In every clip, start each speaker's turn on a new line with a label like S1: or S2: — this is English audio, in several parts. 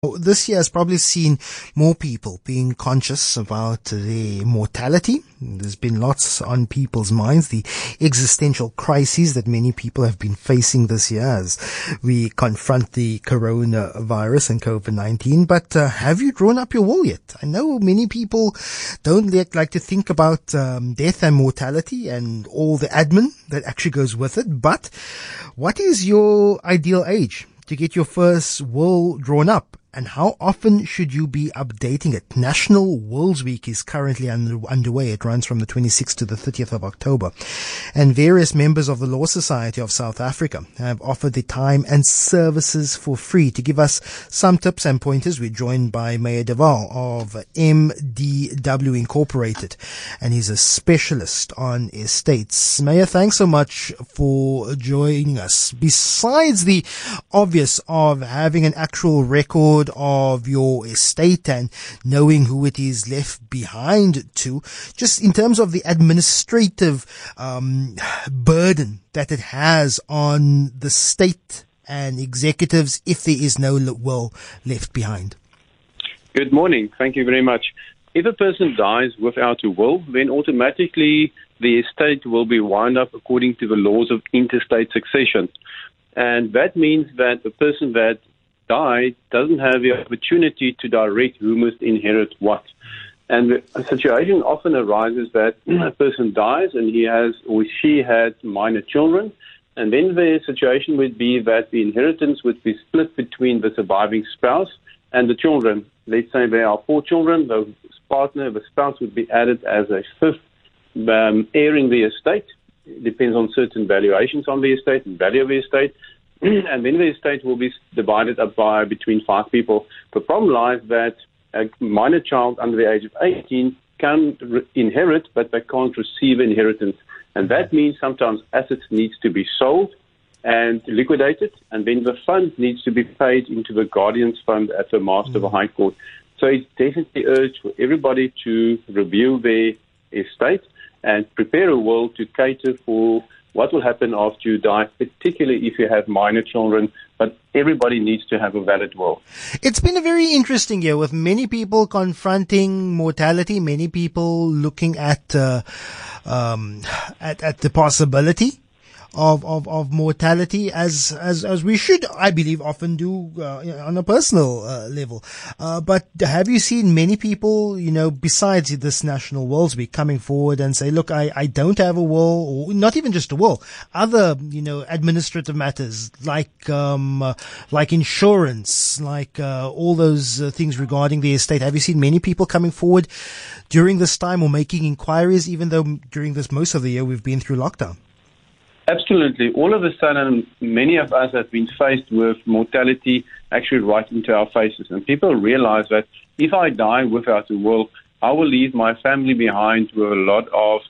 S1: This year has probably seen more people being conscious about their mortality. There's been lots on people's minds, the existential crises that many people have been facing this year as we confront the coronavirus and COVID-19. But have you drawn up your will yet? I know many people don't like to think about death and mortality and all the admin that actually goes with it. But what is your ideal age to get your first will drawn up? And how often should you be updating it? National Wills Week is currently underway. It runs from the 26th to the 30th of October. And various members of the Law Society of South Africa have offered their time and services for free. To give us some tips and pointers, we're joined by Meyer Duval of MDW Incorporated. And he's a specialist on estates. Meyer, thanks so much for joining us. Besides the obvious of having an actual record of your estate and knowing who it is left behind to, just in terms of the administrative burden that it has on the state and executives if there is no will left behind?
S2: Good morning. Thank you very much. If a person dies without a will, then automatically the estate will be wound up according to the laws of interstate succession. And that means that the person that died doesn't have the opportunity to direct who must inherit what. And the situation often arises that a person dies and he has or she has minor children, and then the situation would be that the inheritance would be split between the surviving spouse and the children. Let's say there are 4 children, the partner, the spouse would be added as a fifth heir in the estate. It depends on certain valuations on the estate and value of the estate. And then the estate will be divided up by between 5 people. The problem lies that a minor child under the age of 18 can inherit, but they can't receive inheritance. And that means sometimes assets needs to be sold and liquidated, and then the fund needs to be paid into the guardian's fund at the Master of the High Court. So it's definitely urged for everybody to review their estate and prepare a will to cater for what will happen after you die, particularly if you have minor children, but everybody needs to have a valid will.
S1: It's been a very interesting year with many people confronting mortality, many people looking at the possibility of mortality as we should, I believe, often do on a personal level. But have you seen many people, besides this National Wills Week, coming forward and say, look, I don't have a will, or not even just a will, other, administrative matters like insurance, like all those things regarding the estate. Have you seen many people coming forward during this time or making inquiries, even though during this most of the year we've been through lockdown?
S2: Absolutely. All of a sudden, many of us have been faced with mortality actually right into our faces. And people realize that if I die without a will, I will leave my family behind with a lot of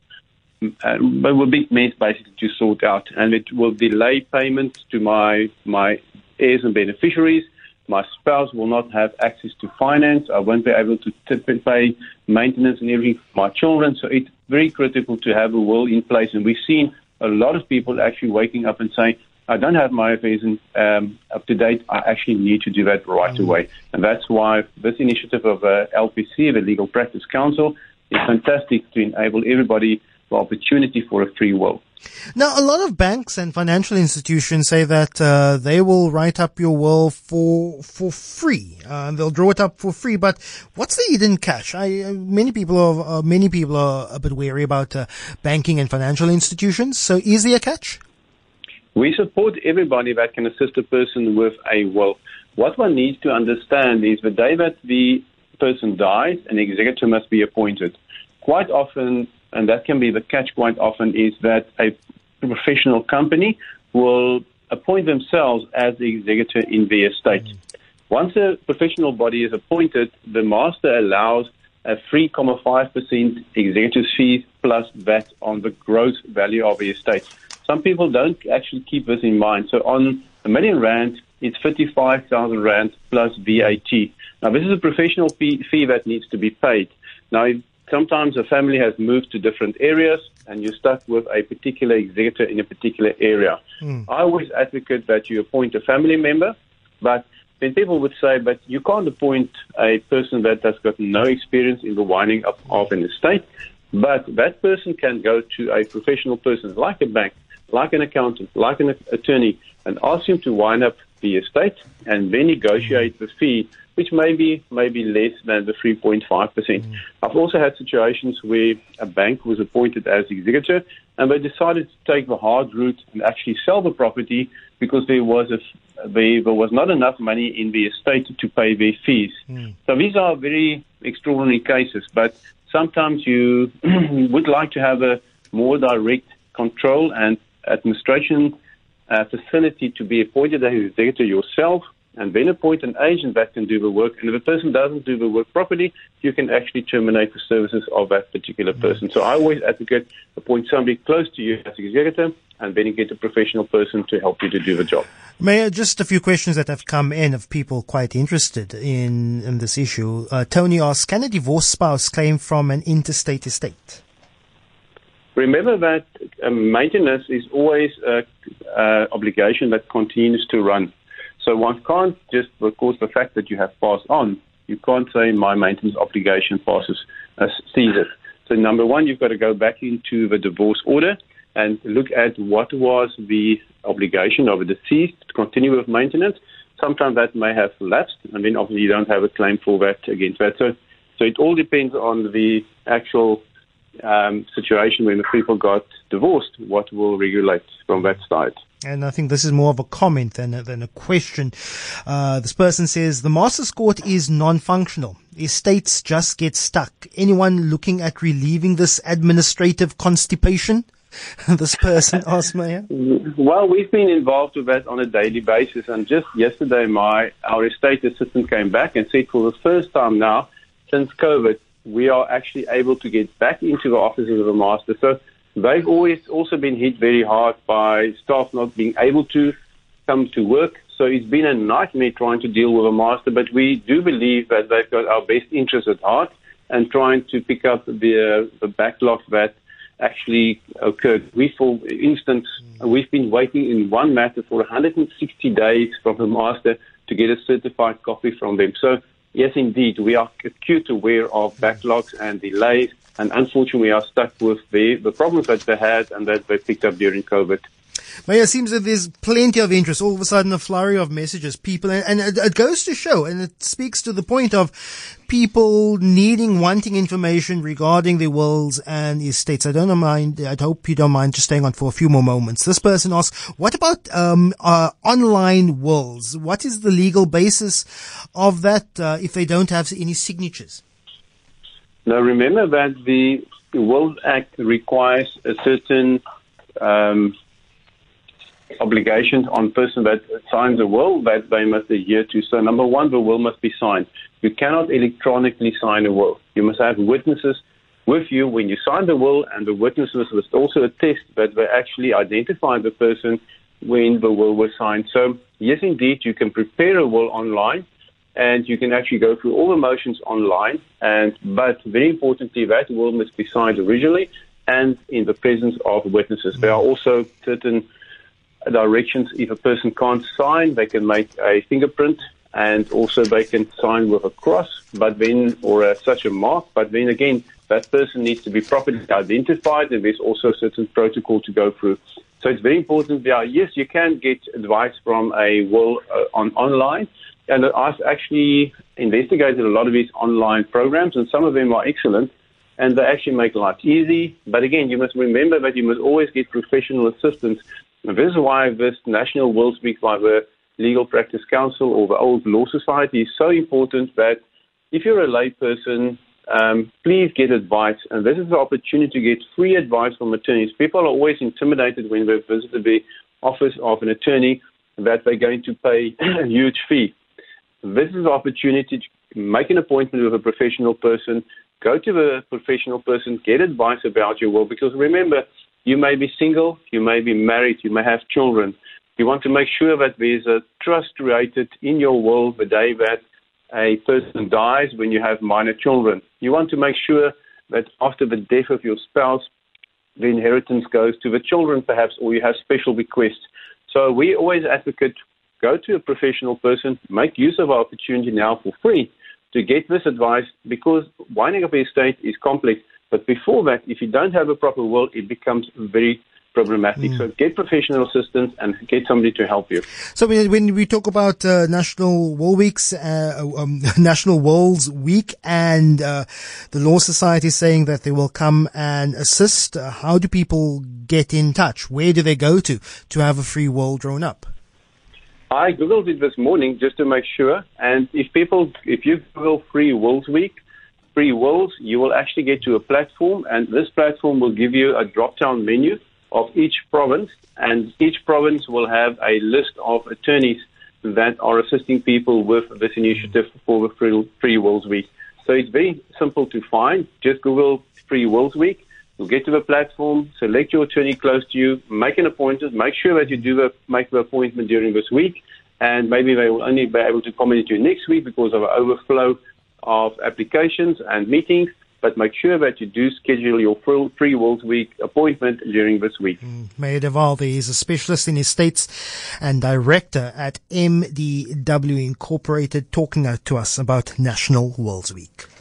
S2: a big mess basically to sort out. And it will delay payments to my heirs and beneficiaries. My spouse will not have access to finance. I won't be able to pay maintenance and everything for my children. So it's very critical to have a will in place. And we've seen a lot of people actually waking up and saying, I don't have my affairs up to date. I actually need to do that right away. And that's why this initiative of LPC, the Legal Practice Council, is fantastic to enable everybody the opportunity for a free will.
S1: Now, a lot of banks and financial institutions say that they will write up your will for free. They'll draw it up for free. But what's the hidden catch? Many people are a bit wary about banking and financial institutions. So, is there a catch?
S2: We support everybody that can assist a person with a will. What one needs to understand is the day that the person dies, an executor must be appointed. Quite often, and that can be the catch quite often, is that a professional company will appoint themselves as the executor in the estate. Once a professional body is appointed, the master allows a 3.5% executor's fee plus VAT on the gross value of the estate. Some people don't actually keep this in mind. So on R1 million, it's 55,000 Rand plus VAT. Now, this is a professional fee that needs to be paid. Now, sometimes a family has moved to different areas and you're stuck with a particular executor in a particular area. I always advocate that you appoint a family member, but then people would say, but you can't appoint a person that has got no experience in the winding up of an estate, but that person can go to a professional person like a bank, like an accountant, like an attorney, and ask him to wind up the estate and then negotiate the fee, which may be less than the 3.5%. I've also had situations where a bank was appointed as executor and they decided to take the hard route and actually sell the property because there was not enough money in the estate to pay their fees. So these are very extraordinary cases, but sometimes you would like to have a more direct control and administration facility to be appointed as executor yourself, and then appoint an agent that can do the work. And if a person doesn't do the work properly, you can actually terminate the services of that particular person. So I always advocate appoint somebody close to you as executor, and then you get a professional person to help you to do the job.
S1: Mayor, just a few questions that have come in of people quite interested in this issue. Tony asks, can a divorced spouse claim from an interstate estate?
S2: Remember that maintenance is always an obligation that continues to run. So one can't just, because the fact that you have passed on, you can't say my maintenance obligation ceases. So number one, you've got to go back into the divorce order and look at what was the obligation of the deceased to continue with maintenance. Sometimes that may have lapsed, and then obviously you don't have a claim for that against that. So it all depends on the actual situation when the people got divorced, what will regulate from that side.
S1: And I think this is more of a comment than a question. This person says, the Master's Court is non-functional. Estates just get stuck. Anyone looking at relieving this administrative constipation? This person asked Mayor.
S2: Well, we've been involved with that on a daily basis. And just yesterday, our estate assistant came back and said for the first time now, since COVID, we are actually able to get back into the offices of the Master. So they've always also been hit very hard by staff not being able to come to work. So it's been a nightmare trying to deal with a Master, but we do believe that they've got our best interests at heart and trying to pick up the backlog that actually occurred. For instance, we've been waiting in one matter for 160 days from the Master to get a certified copy from them. So yes, indeed, we are acute aware of backlogs and delays, and unfortunately we are stuck with the problems that they had and that they picked up during COVID.
S1: Mayor, it seems that there's plenty of interest. All of a sudden, a flurry of messages, people, and it goes to show, and it speaks to the point of people wanting information regarding their wills and estates. I hope you don't mind just staying on for a few more moments. This person asks, what about online wills? What is the legal basis of that if they don't have any signatures?
S2: Now, remember that the Wills Act requires a certain obligations on person that signs a will that they must adhere to. So number one, the will must be signed. You cannot electronically sign a will. You must have witnesses with you when you sign the will, and the witnesses must also attest that they actually identified the person when the will was signed. So yes, indeed, you can prepare a will online and you can actually go through all the motions online, but very importantly, that will must be signed originally and in the presence of witnesses. There are also certain directions. If a person can't sign, they can make a fingerprint, and also they can sign with a cross, or such a mark. But then again, that person needs to be properly identified, and there's also a certain protocol to go through. So it's very important. Yes, you can get advice from a will online, and I've actually investigated a lot of these online programs, and some of them are excellent, and they actually make life easy. But again, you must remember that you must always get professional assistance. And this is why this National Wills Week by the Legal Practice Council or the Old Law Society is so important, that if you're a layperson, please get advice. And this is the opportunity to get free advice from attorneys. People are always intimidated when they visit the office of an attorney that they're going to pay a huge fee. This is the opportunity to make an appointment with a professional person, go to the professional person, get advice about your will, because remember, you may be single, you may be married, you may have children. You want to make sure that there's a trust created in your will the day that a person dies, when you have minor children. You want to make sure that after the death of your spouse, the inheritance goes to the children perhaps, or you have special bequests. So we always advocate go to a professional person, make use of our opportunity now for free to get this advice, because winding up an estate is complex. But before that, if you don't have a proper will, it becomes very problematic. So get professional assistance and get somebody to help you.
S1: So when we talk about National Will Weeks, National Wills Week, and the Law Society saying that they will come and assist, how do people get in touch? Where do they go to have a free will drawn up?
S2: I Googled it this morning just to make sure. And if you Google Free Wills Week, Free Wills, you will actually get to a platform, and this platform will give you a drop-down menu of each province, and each province will have a list of attorneys that are assisting people with this initiative for the Free Wills Week. So it's very simple to find. Just Google Free Wills Week. You'll get to the platform, select your attorney close to you, make an appointment, make sure that you make the appointment during this week, and maybe they will only be able to accommodate you next week because of an overflow of applications and meetings, but make sure that you do schedule your Free Wills Week appointment during this week.
S1: Meyer de Waal is a specialist in estates and director at MDW Incorporated, talking to us about National Wills Week.